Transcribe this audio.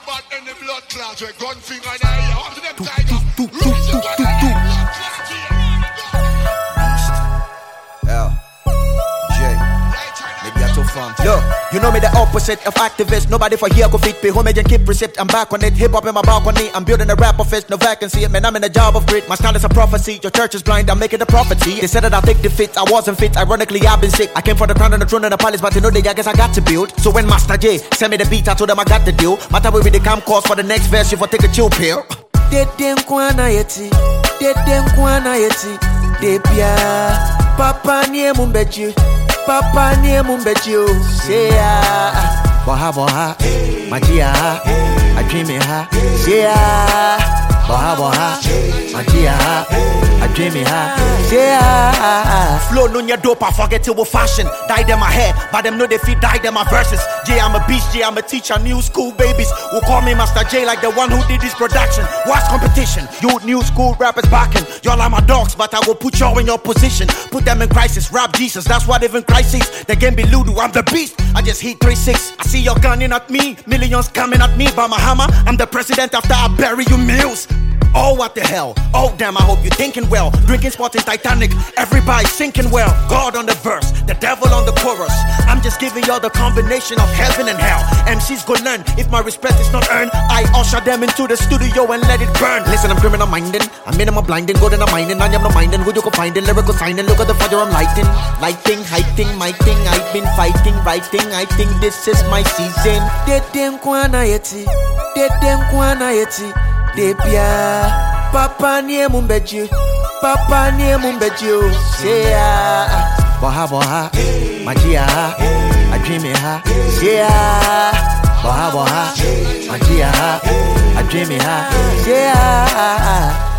bad in the blood clots with gun finger in the ear. Up to them tiger. Raise your gun in the blood clot here. L. J. Maybe I too fun. Look, you know me the opposite of activist. Nobody for here go fit me. Homage and keep receipt. I'm back on it. Hip hop in my balcony. I'm building a rap office. No vacancy. Man, I'm in a job of grit. My style is a prophecy. Your church is blind. I'm making a prophecy. They said that I'll take defeat. I wasn't fit. Ironically, I've been sick. I came for the crown and the throne and the palace, but you know the I guess I got to build. So when Master J sent me the beat, I told them I got the deal. Matter with the cam course for the next verse. You for take a chill pill. Dedem kwana yeti, dedem kwana yeti, debia. Papa nie mumbeji, papa nie mumbeji o. Seya, boha boha, magia, I dream it ha. Seya, boha boha, magia, I dream it ha. Seya. Flow nunya dope, I forget it with fashion. Dye them my hair, but them know they feed dye them my verses. J, I'm a beast, J, I'm a teacher, new school babies will call me Master J like the one who did this production. What's competition? You new school rappers backing. Y'all are my dogs, but I will put y'all in your position. Put them in crisis, rap Jesus, that's what even Christ is. The game be Ludo, I'm the beast, I just hit 3-6. I see your gunning at me, millions coming at me by my hammer. I'm the president after I bury you mills. Oh, what the hell? Oh, damn, I hope you're thinking well. Drinking spot in Titanic, everybody sinking well. God on the verse, the devil on the chorus. I'm just giving y'all the combination of heaven and hell. MCs go learn, if my respect is not earned, I usher them into the studio and let it burn. Listen, I'm criminal minding, I'm minimal blinding, good and I'm minding, I am no minding. Would you go finding, lyrical signing, look at the fire I'm lighting. Lighting, hiking, my thing, I've been fighting, writing, I think this is my season. Dedem kwana yeti, dedem kwana yeti. Debia, papa nie mumbeji, papa nie mumbeji o. Seya, boha boha, magia, I dream it ha. Seya, boha boha, magia, I dream it ha. seya.